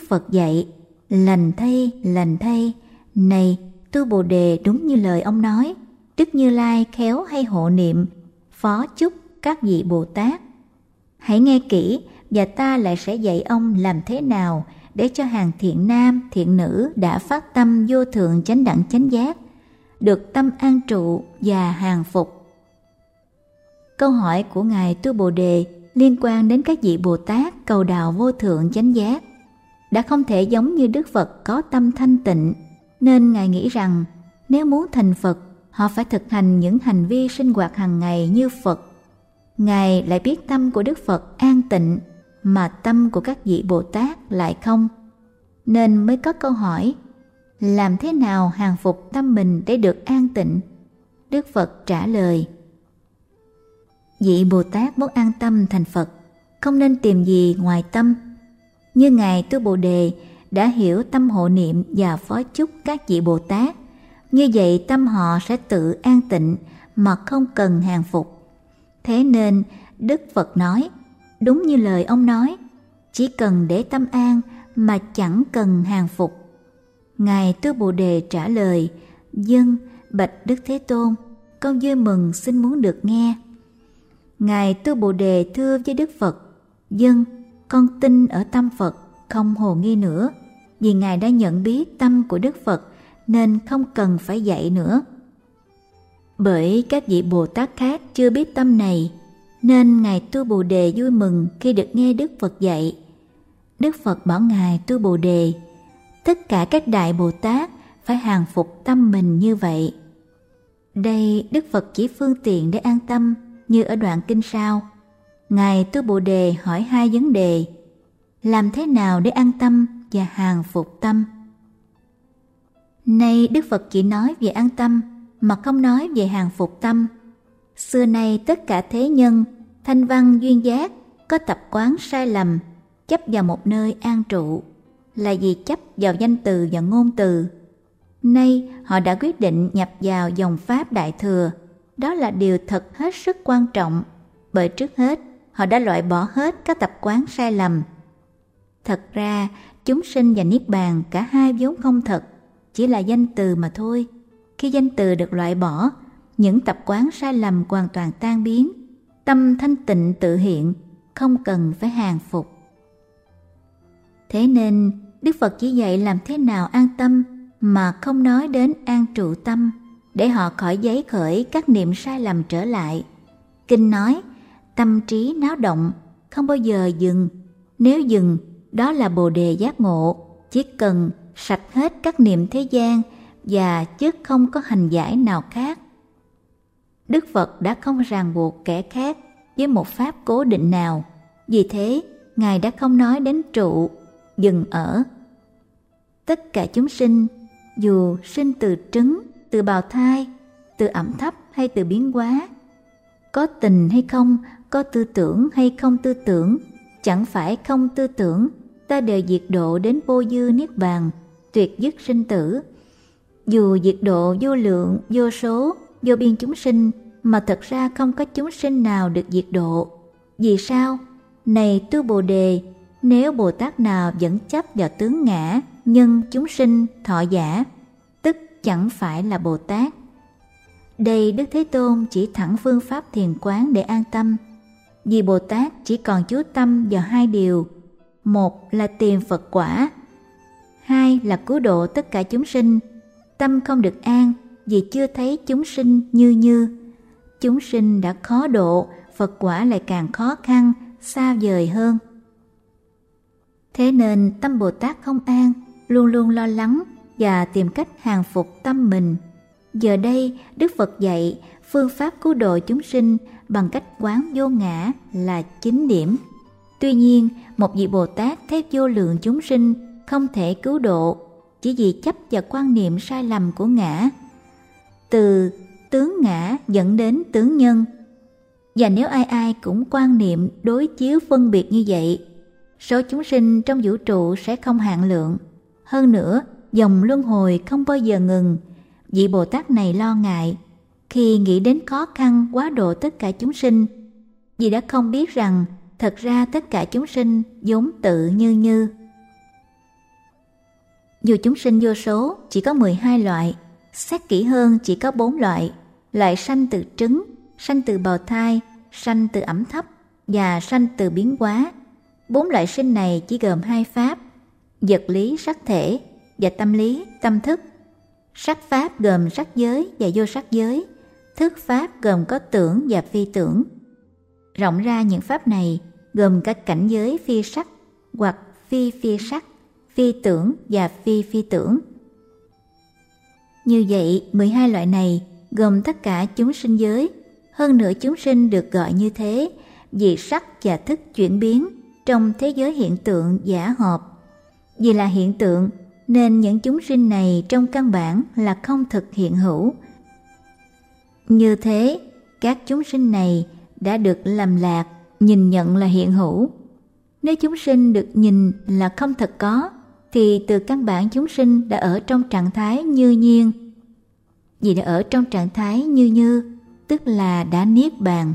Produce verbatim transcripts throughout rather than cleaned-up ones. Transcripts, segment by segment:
Phật dạy: lành thay, lành thay, này tu Bồ Đề, đúng như lời ông nói. Đức Như Lai khéo hay hộ niệm, phó chúc các vị Bồ Tát. Hãy nghe kỹ, và ta lại sẽ dạy ông làm thế nào để cho hàng thiện nam, thiện nữ đã phát tâm vô thượng chánh đẳng chánh giác, được tâm an trụ và hàng phục. Câu hỏi của Ngài Tu Bồ Đề liên quan đến các vị Bồ Tát cầu đạo vô thượng chánh giác. Đã không thể giống như Đức Phật có tâm thanh tịnh, nên Ngài nghĩ rằng nếu muốn thành Phật, họ phải thực hành những hành vi sinh hoạt hàng ngày như Phật. Ngài lại biết tâm của Đức Phật an tịnh, mà tâm của các vị Bồ Tát lại không, nên mới có câu hỏi: làm thế nào hàng phục tâm mình để được an tịnh? Đức Phật trả lời: vị Bồ Tát muốn an tâm thành Phật, không nên tìm gì ngoài tâm. Như Ngài Tu Bồ Đề đã hiểu tâm hộ niệm và phó chúc các vị Bồ Tát, như vậy tâm họ sẽ tự an tịnh mà không cần hàng phục. Thế nên Đức Phật nói, đúng như lời ông nói, chỉ cần để tâm an mà chẳng cần hàng phục. Ngài Tu Bồ Đề trả lời: vâng, bạch Đức Thế Tôn, con vui mừng xin muốn được nghe. Ngài Tu Bồ Đề thưa với Đức Phật: vâng, con tin ở tâm Phật, không hồ nghi nữa. Vì Ngài đã nhận biết tâm của Đức Phật nên không cần phải dạy nữa. Bởi các vị Bồ Tát khác chưa biết tâm này, nên Ngài Tu Bồ Đề vui mừng khi được nghe Đức Phật dạy. Đức Phật bảo Ngài Tu Bồ Đề: tất cả các đại Bồ Tát phải hàng phục tâm mình như vậy. Đây Đức Phật chỉ phương tiện để an tâm, như ở đoạn kinh sau. Ngài Tu Bồ Đề hỏi hai vấn đề: làm thế nào để an tâm và hàng phục tâm? Nay Đức Phật chỉ nói về an tâm mà không nói về hàng phục tâm. Xưa nay tất cả thế nhân, thanh văn duyên giác có tập quán sai lầm, chấp vào một nơi an trụ, là vì chấp vào danh từ và ngôn từ. Nay họ đã quyết định nhập vào dòng Pháp Đại Thừa. Đó là điều thật hết sức quan trọng, bởi trước hết họ đã loại bỏ hết các tập quán sai lầm. Thật ra chúng sinh và Niết Bàn cả hai vốn không thật, chỉ là danh từ mà thôi. Khi danh từ được loại bỏ, những tập quán sai lầm hoàn toàn tan biến, tâm thanh tịnh tự hiện, không cần phải hàng phục. Thế nên Đức Phật chỉ dạy làm thế nào an tâm mà không nói đến an trụ tâm, để họ khỏi giấy khởi các niệm sai lầm trở lại. Kinh nói, tâm trí náo động, không bao giờ dừng. Nếu dừng, đó là Bồ Đề giác ngộ, chỉ cần sạch hết các niệm thế gian và chứ không có hành giải nào khác. Đức Phật đã không ràng buộc kẻ khác với một pháp cố định nào. Vì thế, Ngài đã không nói đến trụ, dừng ở. Tất cả chúng sinh, dù sinh từ trứng, từ bào thai, từ ẩm thấp hay từ biến hóa, có tình hay không, có tư tưởng hay không tư tưởng, chẳng phải không tư tưởng, ta đều diệt độ đến vô dư niết bàn, tuyệt dứt sinh tử. Dù diệt độ vô lượng, vô số, vô biên chúng sinh, mà thật ra không có chúng sinh nào được diệt độ. Vì sao? Này Tu Bồ Đề, nếu Bồ Tát nào vẫn chấp vào tướng ngã, nhân chúng sinh, thọ giả, tức chẳng phải là Bồ Tát. Đây Đức Thế Tôn chỉ thẳng phương pháp thiền quán để an tâm. Vì Bồ Tát chỉ còn chú tâm vào hai điều: một là tìm Phật quả, hai là cứu độ tất cả chúng sinh. Tâm không được an vì chưa thấy chúng sinh như như. Chúng sinh đã khó độ, Phật quả lại càng khó khăn, xa vời hơn. Thế nên tâm Bồ Tát không an, luôn luôn lo lắng và tìm cách hàng phục tâm mình. Giờ đây Đức Phật dạy phương pháp cứu độ chúng sinh bằng cách quán vô ngã là chính điểm. Tuy nhiên, một vị Bồ Tát thấy vô lượng chúng sinh không thể cứu độ chỉ vì chấp vào quan niệm sai lầm của ngã, từ tướng ngã dẫn đến tướng nhân. Và nếu ai ai cũng quan niệm đối chiếu phân biệt như vậy, số chúng sinh trong vũ trụ sẽ không hạn lượng. Hơn nữa, dòng luân hồi không bao giờ ngừng. Vị Bồ Tát này lo ngại khi nghĩ đến khó khăn quá độ tất cả chúng sinh, vì đã không biết rằng thật ra tất cả chúng sinh vốn tự như như. Dù chúng sinh vô số, chỉ có mười hai loại, xét kỹ hơn chỉ có bốn loại. Loại sanh từ trứng, sanh từ bào thai, sanh từ ẩm thấp và sanh từ biến hóa. Bốn loại sinh này chỉ gồm hai pháp: vật lý sắc thể và tâm lý tâm thức. Sắc pháp gồm sắc giới và vô sắc giới, thức pháp gồm có tưởng và phi tưởng. Rộng ra những pháp này gồm các cảnh giới phi sắc hoặc phi phi sắc, phi tưởng và phi phi tưởng. Như vậy, mười hai loại này gồm tất cả chúng sinh giới. Hơn nữa chúng sinh được gọi như thế vì sắc và thức chuyển biến trong thế giới hiện tượng giả hợp. Vì là hiện tượng nên những chúng sinh này trong căn bản là không thực hiện hữu. Như thế, các chúng sinh này đã được lầm lạc, nhìn nhận là hiện hữu. Nếu chúng sinh được nhìn là không thật có, thì từ căn bản chúng sinh đã ở trong trạng thái như nhiên. Vì đã ở trong trạng thái như như, tức là đã niết bàn.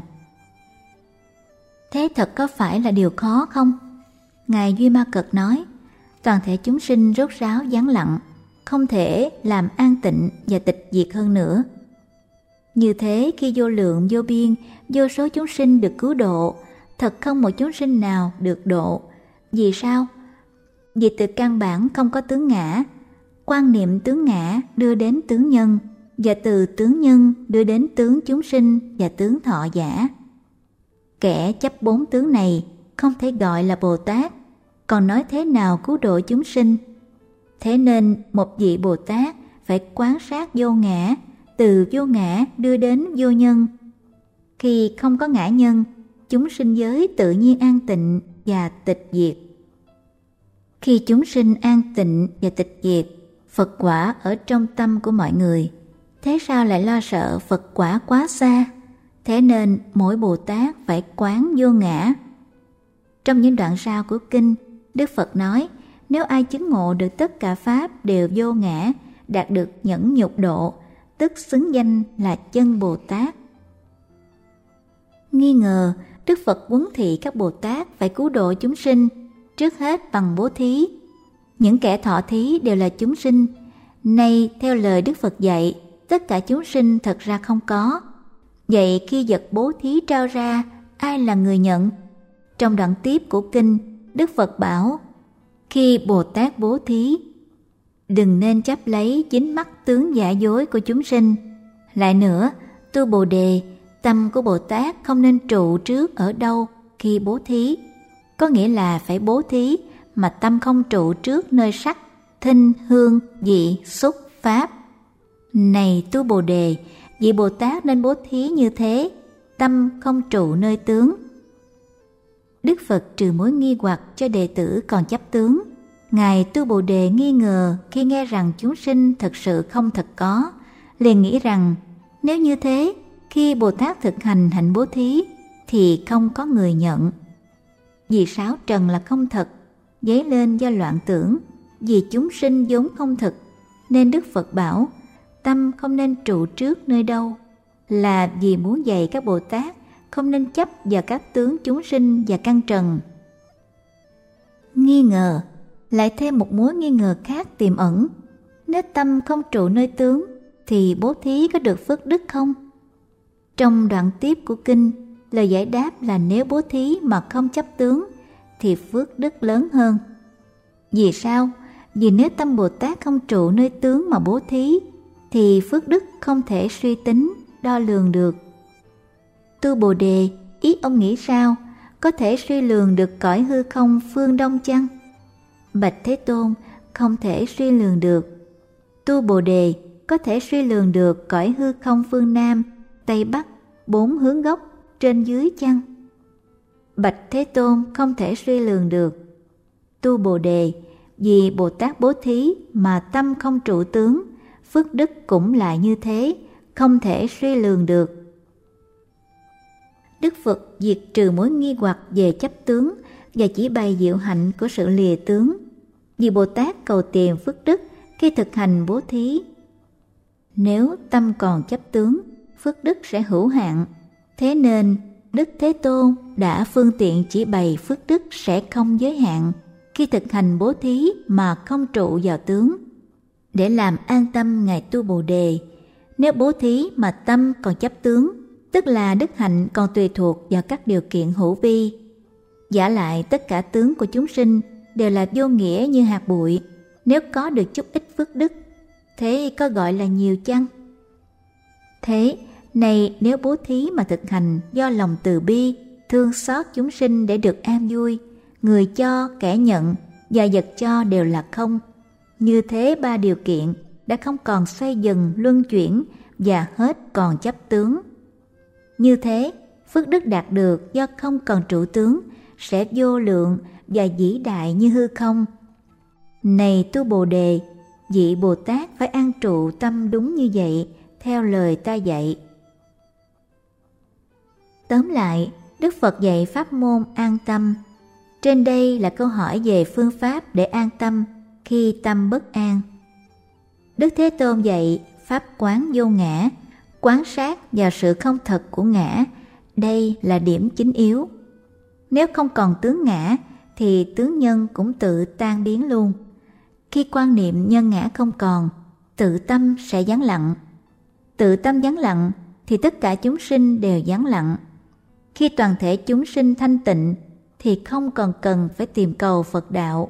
Thế thật có phải là điều khó không? Ngài Duy Ma Cật nói, toàn thể chúng sinh rốt ráo vắng lặng, không thể làm an tịnh và tịch diệt hơn nữa. Như thế khi vô lượng vô biên, vô số chúng sinh được cứu độ, thật không một chúng sinh nào được độ. Vì sao? Vì từ căn bản không có tướng ngã, quan niệm tướng ngã đưa đến tướng nhân, và từ tướng nhân đưa đến tướng chúng sinh và tướng thọ giả. Kẻ chấp bốn tướng này không thể gọi là Bồ Tát, còn nói thế nào cứu độ chúng sinh? Thế nên một vị Bồ Tát phải quán sát vô ngã, từ vô ngã đưa đến vô nhân. Khi không có ngã nhân, chúng sinh giới tự nhiên an tịnh và tịch diệt. Khi chúng sinh an tịnh và tịch diệt, Phật quả ở trong tâm của mọi người. Thế sao lại lo sợ Phật quả quá xa? Thế nên mỗi Bồ Tát phải quán vô ngã. Trong những đoạn sau của kinh, Đức Phật nói, nếu ai chứng ngộ được tất cả pháp đều vô ngã, đạt được nhẫn nhục độ, tức xứng danh là chân Bồ Tát. Nghi ngờ, Đức Phật huấn thị các Bồ Tát phải cứu độ chúng sinh, trước hết bằng bố thí. Những kẻ thọ thí đều là chúng sinh. Nay theo lời Đức Phật dạy, tất cả chúng sinh thật ra không có. Vậy khi vật bố thí trao ra, ai là người nhận? Trong đoạn tiếp của kinh, Đức Phật bảo, khi Bồ Tát bố thí, đừng nên chấp lấy chính mắt tướng giả dối của chúng sinh. Lại nữa, tu Bồ Đề, tâm của Bồ Tát không nên trụ trước ở đâu khi bố thí. Có nghĩa là phải bố thí mà tâm không trụ trước nơi sắc, thinh, hương, vị, xúc, pháp. Này tu Bồ Đề, vị Bồ Tát nên bố thí như thế, tâm không trụ nơi tướng. Đức Phật trừ mối nghi hoặc cho đệ tử còn chấp tướng. Ngài tu Bồ Đề nghi ngờ khi nghe rằng chúng sinh thật sự không thật có, liền nghĩ rằng nếu như thế, khi Bồ Tát thực hành hạnh bố thí thì không có người nhận. Vì sáu trần là không thật, dấy lên do loạn tưởng, vì chúng sinh vốn không thực, nên Đức Phật bảo tâm không nên trụ trước nơi đâu, là vì muốn dạy các Bồ Tát không nên chấp vào các tướng chúng sinh và căn trần. Nghi ngờ, lại thêm một mối nghi ngờ khác tiềm ẩn. Nếu tâm không trụ nơi tướng, thì bố thí có được phước đức không? Trong đoạn tiếp của kinh, lời giải đáp là nếu bố thí mà không chấp tướng, thì phước đức lớn hơn. Vì sao? Vì nếu tâm Bồ Tát không trụ nơi tướng mà bố thí, thì phước đức không thể suy tính, đo lường được. Tu Bồ Đề, ý ông nghĩ sao? Có thể suy lường được cõi hư không phương Đông chăng? Bạch Thế Tôn, không thể suy lường được. Tu Bồ Đề, có thể suy lường được cõi hư không phương Nam, Tây Bắc, bốn hướng góc, trên dưới chăng? Bạch Thế Tôn, không thể suy lường được. Tu Bồ Đề, vì Bồ Tát bố thí mà tâm không trụ tướng, phước đức cũng lại như thế, không thể suy lường được. Đức Phật diệt trừ mối nghi hoặc về chấp tướng và chỉ bày diệu hạnh của sự lìa tướng. Vì Bồ Tát cầu tìm phước đức khi thực hành bố thí. Nếu tâm còn chấp tướng, phước đức sẽ hữu hạn. Thế nên Đức Thế Tôn đã phương tiện chỉ bày phước đức sẽ không giới hạn, khi thực hành bố thí mà không trụ vào tướng. Để làm an tâm ngài tu Bồ Đề, nếu bố thí mà tâm còn chấp tướng, tức là đức hạnh còn tùy thuộc vào các điều kiện hữu vi. Vả lại tất cả tướng của chúng sinh đều là vô nghĩa như hạt bụi, nếu có được chút ít phước đức, thế có gọi là nhiều chăng? Thế này, nếu bố thí mà thực hành do lòng từ bi, thương xót chúng sinh để được an vui, người cho, kẻ nhận và vật cho đều là không. Như thế ba điều kiện đã không còn xoay dần luân chuyển và hết còn chấp tướng. Như thế, phước đức đạt được do không còn trụ tướng sẽ vô lượng và vĩ đại như hư không. Này tu Bồ Đề, vị Bồ Tát phải an trụ tâm đúng như vậy, theo lời ta dạy. Tóm lại, Đức Phật dạy pháp môn an tâm. Trên đây là câu hỏi về phương pháp để an tâm khi tâm bất an. Đức Thế Tôn dạy pháp quán vô ngã, quán sát vào sự không thật của ngã. Đây là điểm chính yếu. Nếu không còn tướng ngã thì tướng nhân cũng tự tan biến luôn. Khi quan niệm nhân ngã không còn, tự tâm sẽ vắng lặng. Tự tâm vắng lặng thì tất cả chúng sinh đều vắng lặng. Khi toàn thể chúng sinh thanh tịnh thì không còn cần phải tìm cầu Phật đạo.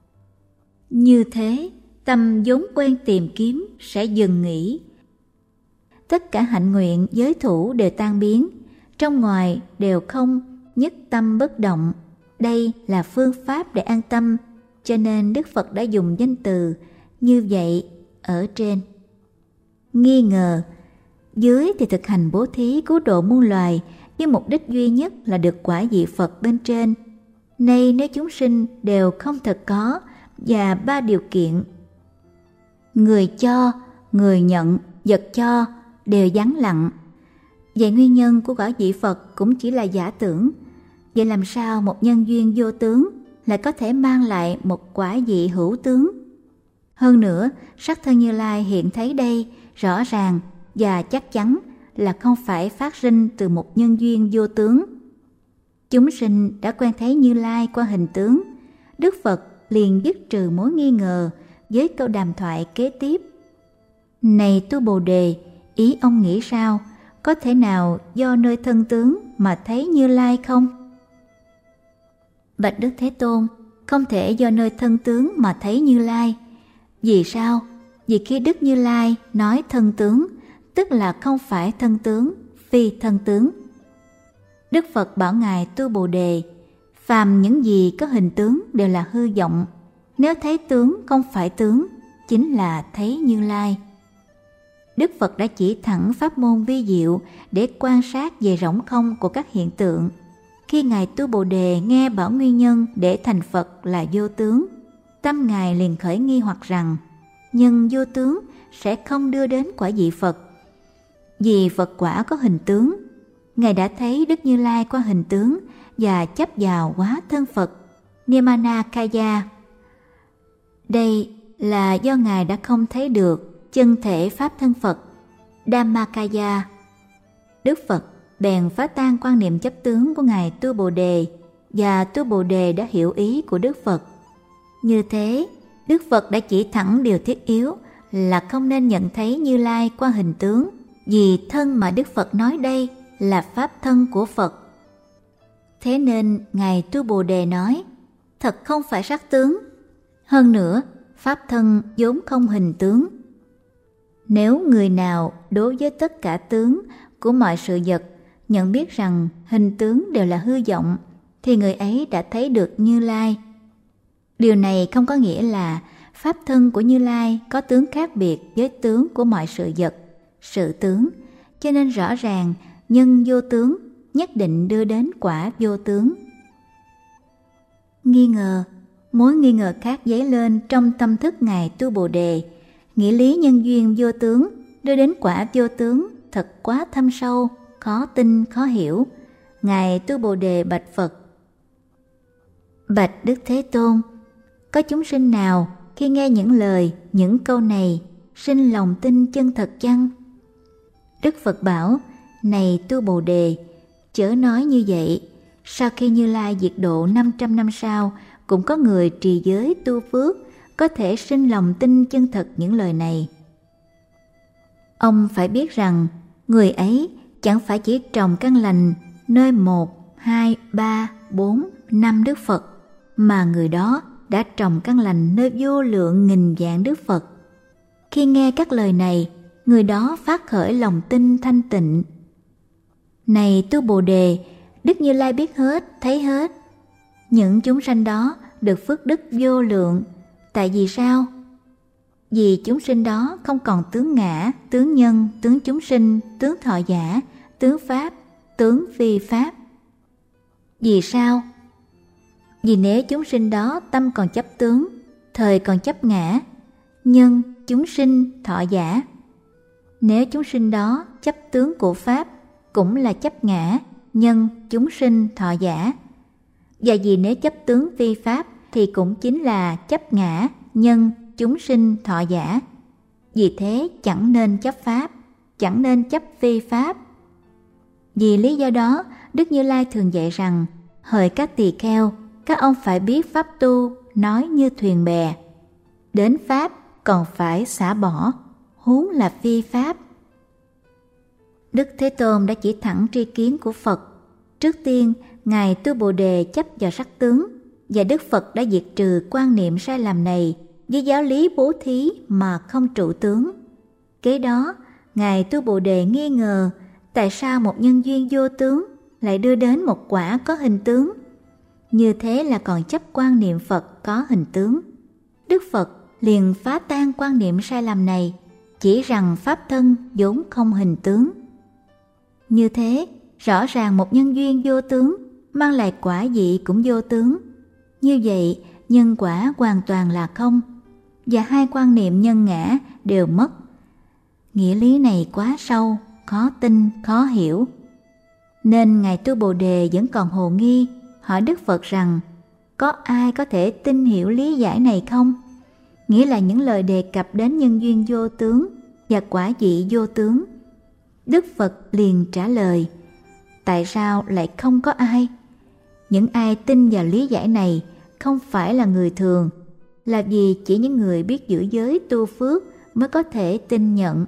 Như thế, tâm vốn quen tìm kiếm sẽ dừng nghỉ. Tất cả hạnh nguyện giới thủ đều tan biến, trong ngoài đều không, nhất tâm bất động. Đây là phương pháp để an tâm, cho nên Đức Phật đã dùng danh từ như vậy ở trên. Nghi ngờ, dưới thì thực hành bố thí cứu độ muôn loài với mục đích duy nhất là được quả vị Phật bên trên. Nay nếu chúng sinh đều không thật có và ba điều kiện, người cho, người nhận, vật cho đều vắng lặng, vậy nguyên nhân của quả vị Phật cũng chỉ là giả tưởng. Vậy làm sao một nhân duyên vô tướng lại có thể mang lại một quả vị hữu tướng? Hơn nữa, sắc thân Như Lai hiện thấy đây rõ ràng và chắc chắn là không phải phát sinh từ một nhân duyên vô tướng. Chúng sinh đã quen thấy Như Lai qua hình tướng. Đức Phật liền dứt trừ mối nghi ngờ với câu đàm thoại kế tiếp. Này tu Bồ Đề, ý ông nghĩ sao? Có thể nào do nơi thân tướng mà thấy Như Lai không? Bạch Đức Thế Tôn, không thể do nơi thân tướng mà thấy Như Lai. Vì sao? Vì khi Đức Như Lai nói thân tướng, tức là không phải thân tướng, phi thân tướng. Đức Phật bảo Ngài tu Bồ Đề, phàm những gì có hình tướng đều là hư vọng. Nếu thấy tướng không phải tướng, chính là thấy Như Lai. Đức Phật đã chỉ thẳng pháp môn vi diệu để quan sát về rỗng không của các hiện tượng. Khi Ngài tu Bồ Đề nghe bảo nguyên nhân để thành Phật là vô tướng, tâm Ngài liền khởi nghi hoặc rằng nhân vô tướng sẽ không đưa đến quả vị Phật. Vì Phật quả có hình tướng, Ngài đã thấy Đức Như Lai qua hình tướng và chấp vào hóa thân Phật, Nirmanakaya. Đây là do Ngài đã không thấy được chân thể pháp thân Phật, Dhammakaya. Đức Phật bèn phá tan quan niệm chấp tướng của Ngài tu Bồ Đề, và tu Bồ Đề đã hiểu ý của Đức Phật. Như thế, Đức Phật đã chỉ thẳng điều thiết yếu là không nên nhận thấy Như Lai qua hình tướng, vì thân mà Đức Phật nói đây là pháp thân của Phật. Thế nên Ngài tu Bồ Đề nói, thật không phải sắc tướng. Hơn nữa, pháp thân vốn không hình tướng. Nếu người nào đối với tất cả tướng của mọi sự vật nhận biết rằng hình tướng đều là hư vọng, thì người ấy đã thấy được Như Lai. Điều này không có nghĩa là pháp thân của Như Lai có tướng khác biệt với tướng của mọi sự vật, sự tướng, cho nên rõ ràng nhân vô tướng nhất định đưa đến quả vô tướng. Nghi ngờ, mối nghi ngờ khác dấy lên trong tâm thức Ngài tu Bồ Đề. Nghĩa lý nhân duyên vô tướng đưa đến quả vô tướng thật quá thâm sâu, khó tin, khó hiểu. Ngài tu Bồ Đề bạch Phật: Bạch Đức Thế Tôn, có chúng sinh nào khi nghe những lời, những câu này sinh lòng tin chân thật chăng? Đức Phật bảo: Này tu Bồ Đề, chớ nói như vậy. Sau khi Như Lai diệt độ năm trăm năm sau, cũng có người trì giới tu phước có thể sinh lòng tin chân thật những lời này. Ông phải biết rằng người ấy chẳng phải chỉ trồng căn lành nơi một, hai, ba, bốn, năm Đức Phật, mà người đó đã trồng căn lành nơi vô lượng nghìn vạn Đức Phật. Khi nghe các lời này, người đó phát khởi lòng tin thanh tịnh. Này tu Bồ Đề, Đức Như Lai biết hết, thấy hết. Những chúng sanh đó được phước đức vô lượng. Tại vì sao? Vì chúng sinh đó không còn tướng ngã, tướng nhân, tướng chúng sinh, tướng thọ giả, tướng pháp, tướng phi pháp. Vì sao? Vì nếu chúng sinh đó tâm còn chấp tướng, thời còn chấp ngã, nhân, chúng sinh, thọ giả. Nếu chúng sinh đó chấp tướng của pháp, cũng là chấp ngã, nhân, chúng sinh, thọ giả. Và vì nếu chấp tướng phi pháp thì cũng chính là chấp ngã, nhân, chúng sinh, thọ giả. Vì thế chẳng nên chấp pháp, chẳng nên chấp phi pháp. Vì lý do đó, Đức Như Lai thường dạy rằng, hỡi các tỳ kheo, các ông phải biết pháp tu, nói như thuyền bè. Đến pháp còn phải xả bỏ, huống là phi pháp. Đức Thế Tôn đã chỉ thẳng tri kiến của Phật. Trước tiên, Ngài tu Bồ Đề chấp vào sắc tướng, và Đức Phật đã diệt trừ quan niệm sai lầm này với giáo lý bố thí mà không trụ tướng. Kế đó, Ngài tu Bồ Đề nghi ngờ tại sao một nhân duyên vô tướng lại đưa đến một quả có hình tướng. Như thế là còn chấp quan niệm Phật có hình tướng. Đức Phật liền phá tan quan niệm sai lầm này, chỉ rằng pháp thân vốn không hình tướng. Như thế, rõ ràng một nhân duyên vô tướng mang lại quả vị cũng vô tướng. Như vậy, nhân quả hoàn toàn là không, và hai quan niệm nhân ngã đều mất. Nghĩa lý này quá sâu, khó tin, khó hiểu. Nên Ngài tu Bồ Đề vẫn còn hồ nghi, hỏi Đức Phật rằng, có ai có thể tin hiểu lý giải này không? Nghĩa là những lời đề cập đến nhân duyên vô tướng và quả vị vô tướng. Đức Phật liền trả lời, tại sao lại không có ai? Những ai tin vào lý giải này không phải là người thường, là vì chỉ những người biết giữ giới tu phước mới có thể tin nhận.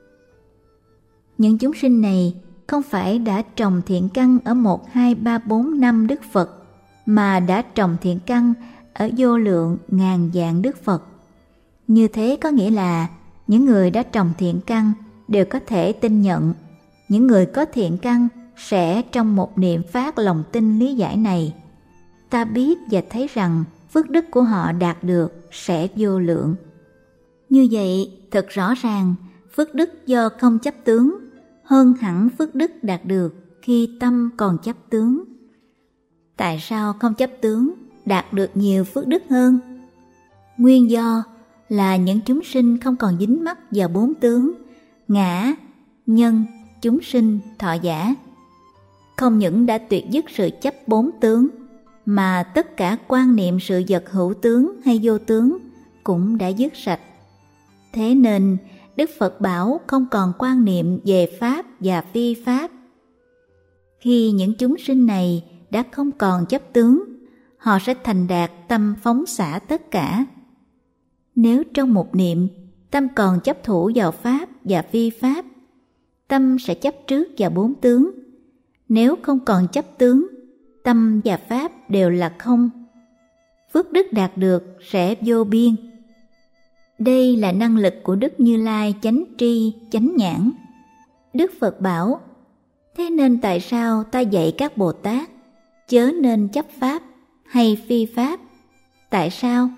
Những chúng sinh này không phải đã trồng thiện căn ở một, hai, ba, bốn, năm Đức Phật, mà đã trồng thiện căn ở vô lượng ngàn vạn Đức Phật. Như thế có nghĩa là những người đã trồng thiện căn đều có thể tin nhận. Những người có thiện căn sẽ trong một niệm phát lòng tin lý giải này. Ta biết và thấy rằng phước đức của họ đạt được sẽ vô lượng. Như vậy, thật rõ ràng, phước đức do không chấp tướng hơn hẳn phước đức đạt được khi tâm còn chấp tướng. Tại sao không chấp tướng đạt được nhiều phước đức hơn? Nguyên do là những chúng sinh không còn dính mắc vào bốn tướng, ngã, nhân, chúng sinh, thọ giả. Không những đã tuyệt dứt sự chấp bốn tướng, mà tất cả quan niệm sự vật hữu tướng hay vô tướng cũng đã dứt sạch. Thế nên, Đức Phật bảo không còn quan niệm về pháp và phi pháp. Khi những chúng sinh này đã không còn chấp tướng, họ sẽ thành đạt tâm phóng xả tất cả. Nếu trong một niệm, tâm còn chấp thủ vào pháp và phi pháp, tâm sẽ chấp trước vào bốn tướng. Nếu không còn chấp tướng, tâm và pháp đều là không. Phước đức đạt được sẽ vô biên. Đây là năng lực của Đức Như Lai chánh tri, chánh nhãn. Đức Phật bảo, thế nên tại sao ta dạy các Bồ Tát chớ nên chấp pháp hay phi pháp? Tại sao?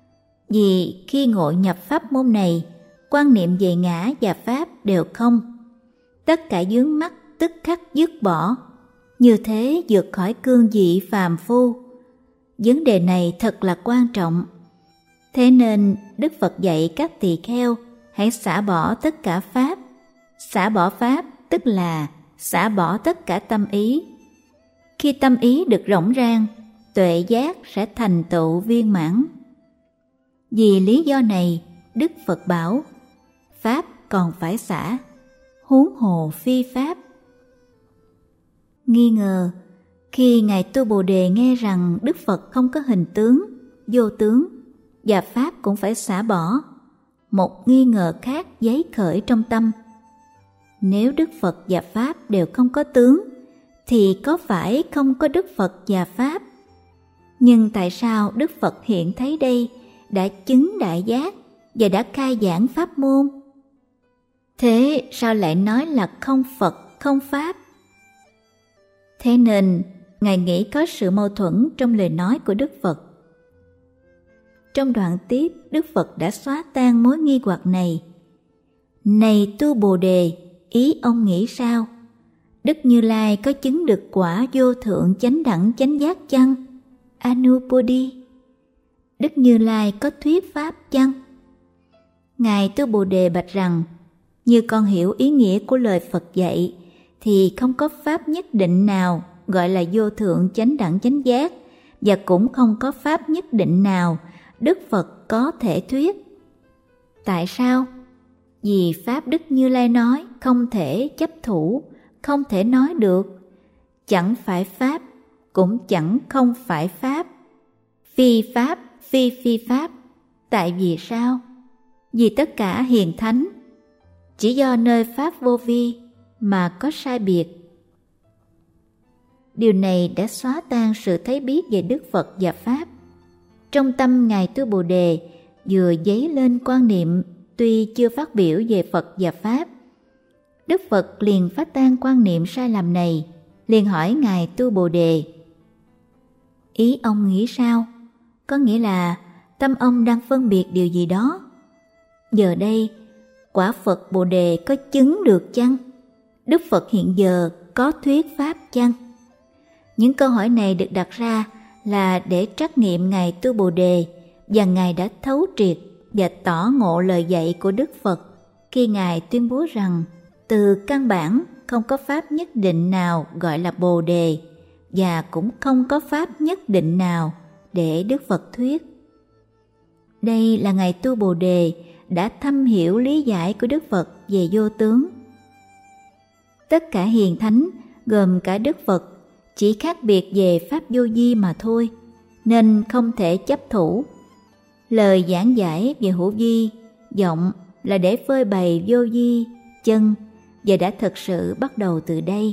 Vì khi ngộ nhập pháp môn này, quan niệm về ngã và pháp đều không. Tất cả vướng mắc tức khắc dứt bỏ. Như thế vượt khỏi cương vị phàm phu. Vấn đề này thật là quan trọng. Thế nên Đức Phật dạy các tỳ kheo hãy xả bỏ tất cả pháp. Xả bỏ pháp tức là xả bỏ tất cả tâm ý. Khi tâm ý được rỗng rang, tuệ giác sẽ thành tựu viên mãn. Vì lý do này, Đức Phật bảo, pháp còn phải xả, huống hồ phi pháp. Nghi ngờ, Khi Ngài Tu Bồ Đề nghe rằng Đức Phật không có hình tướng, vô tướng, và Pháp cũng phải xả bỏ, một nghi ngờ khác dấy khởi trong tâm. Nếu Đức Phật và Pháp đều không có tướng, thì có phải không có Đức Phật và Pháp? Nhưng tại sao Đức Phật hiện thấy đây, đã chứng đại giác và đã khai giảng pháp môn? Thế sao lại nói là không Phật, không Pháp? Thế nên, Ngài nghĩ có sự mâu thuẫn trong lời nói của Đức Phật. Trong đoạn tiếp, Đức Phật đã xóa tan mối nghi hoặc này. Này Tu Bồ Đề, ý ông nghĩ sao? Đức Như Lai có chứng được quả vô thượng chánh đẳng chánh giác chăng? Anupodi. Đức Như Lai có thuyết pháp chăng? Ngài Tu Bồ Đề bạch rằng, như con hiểu ý nghĩa của lời Phật dạy, thì không có pháp nhất định nào gọi là vô thượng chánh đẳng chánh giác, và cũng không có pháp nhất định nào Đức Phật có thể thuyết. Tại sao? Vì pháp Đức Như Lai nói không thể chấp thủ, không thể nói được. Chẳng phải pháp, cũng chẳng không phải pháp. Phi pháp, phi phi pháp. Tại vì sao? Vì tất cả hiền thánh chỉ do nơi pháp vô vi mà có sai biệt. Điều này đã xóa tan sự thấy biết về Đức Phật và Pháp. Trong tâm Ngài Tu Bồ Đề vừa dấy lên quan niệm tuy chưa phát biểu về Phật và Pháp. Đức Phật liền phá tan quan niệm sai lầm này, liền hỏi Ngài Tu Bồ Đề, ý ông nghĩ sao? Có nghĩa là tâm ông đang phân biệt điều gì đó. Giờ đây, quả Phật Bồ Đề có chứng được chăng? Đức Phật hiện giờ có thuyết pháp chăng? Những câu hỏi này được đặt ra là để trắc nghiệm Ngài Tu Bồ Đề, và Ngài đã thấu triệt và tỏ ngộ lời dạy của Đức Phật khi Ngài tuyên bố rằng từ căn bản không có pháp nhất định nào gọi là Bồ Đề, và cũng không có pháp nhất định nào để Đức Phật thuyết. Đây là Ngài Tu Bồ Đề đã thâm hiểu lý giải của Đức Phật về vô tướng. Tất cả hiền thánh, gồm cả Đức Phật, chỉ khác biệt về pháp vô vi mà thôi, nên không thể chấp thủ. Lời giảng giải về hữu vi, vọng là để phơi bày vô vi, chân, và đã thực sự bắt đầu từ đây.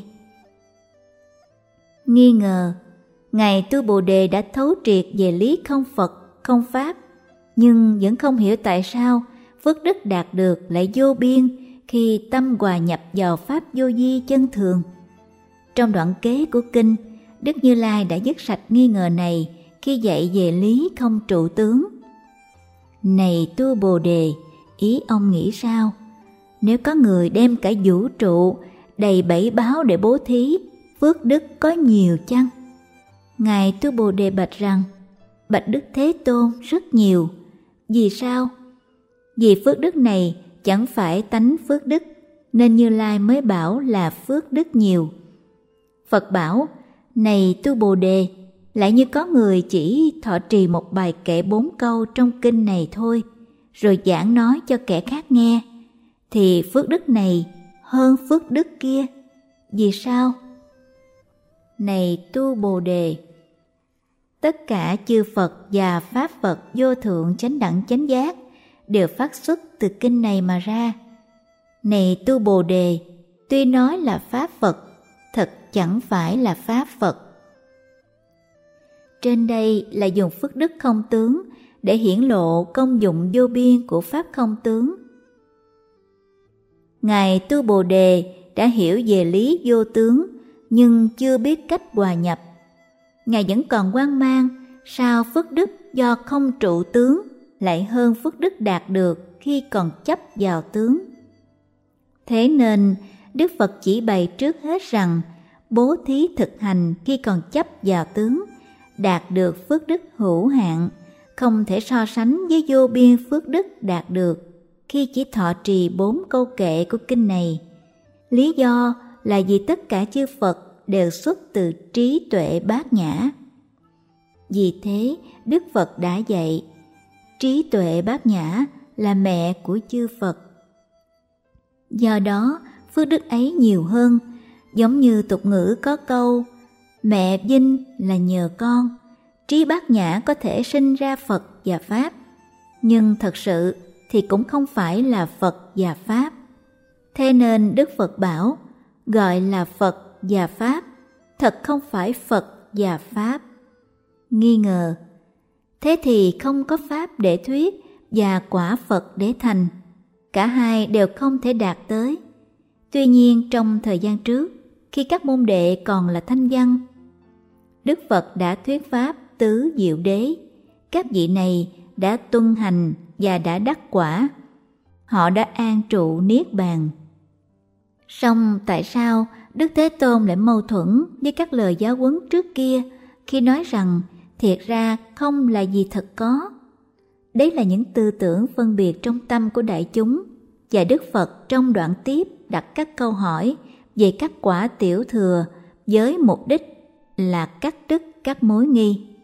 Nghi ngờ, Ngài Tu Bồ Đề đã thấu triệt về lý không Phật, không Pháp, nhưng vẫn không hiểu tại sao phước đức đạt được lại vô biên khi tâm hòa nhập vào pháp vô vi chân thường. Trong đoạn kế của kinh, Đức Như Lai đã dứt sạch nghi ngờ này khi dạy về lý không trụ tướng. Này Tu Bồ Đề, ý ông nghĩ sao? Nếu có người đem cả vũ trụ đầy bảy báo để bố thí, phước đức có nhiều chăng? Ngài Tu Bồ Đề bạch rằng, bạch Đức Thế Tôn, rất nhiều. Vì sao? Vì phước đức này chẳng phải tánh phước đức, nên Như Lai mới bảo là phước đức nhiều. Phật bảo, này Tu Bồ Đề, lại như có người chỉ thọ trì một bài kệ bốn câu trong kinh này thôi, rồi giảng nói cho kẻ khác nghe, thì phước đức này hơn phước đức kia. Vì sao? Này Tu Bồ Đề, tất cả chư Phật và Pháp Phật vô thượng chánh đẳng chánh giác đều phát xuất từ kinh này mà ra. Này Tu Bồ Đề, tuy nói là Pháp Phật, thật chẳng phải là Pháp Phật. Trên đây là dùng phước đức không tướng để hiển lộ công dụng vô biên của Pháp không tướng. Ngài Tu Bồ Đề đã hiểu về lý vô tướng, nhưng chưa biết cách hòa nhập. Ngài vẫn còn hoang mang, sao phước đức do không trụ tướng lại hơn phước đức đạt được khi còn chấp vào tướng. Thế nên, Đức Phật chỉ bày trước hết rằng bố thí thực hành khi còn chấp vào tướng, đạt được phước đức hữu hạn, không thể so sánh với vô biên phước đức đạt được khi chỉ thọ trì bốn câu kệ của kinh này. Lý do là vì tất cả chư Phật đều xuất từ trí tuệ bát nhã. Vì thế, Đức Phật đã dạy, trí tuệ bát nhã là mẹ của chư Phật. Do đó, phước đức ấy nhiều hơn, giống như tục ngữ có câu, mẹ Vinh là nhờ con, Trí Bát Nhã có thể sinh ra Phật và Pháp, nhưng thật sự thì cũng không phải là Phật và Pháp. Thế nên Đức Phật bảo gọi là Phật và Pháp, thật không phải Phật và Pháp. Nghi ngờ: thế thì không có Pháp để thuyết và quả Phật để thành, cả hai đều không thể đạt tới. Tuy nhiên trong thời gian trước, khi các môn đệ còn là thanh văn, Đức Phật đã thuyết Pháp tứ diệu đế. Các vị này đã tuân hành và đã đắc quả. Họ đã an trụ niết bàn. Song tại sao Đức Thế Tôn lại mâu thuẫn với các lời giáo huấn trước kia khi nói rằng thiệt ra không là gì thật có? Đấy là những tư tưởng phân biệt trong tâm của đại chúng, và Đức Phật trong đoạn tiếp đặt các câu hỏi về các quả tiểu thừa với mục đích là cắt đứt các mối nghi.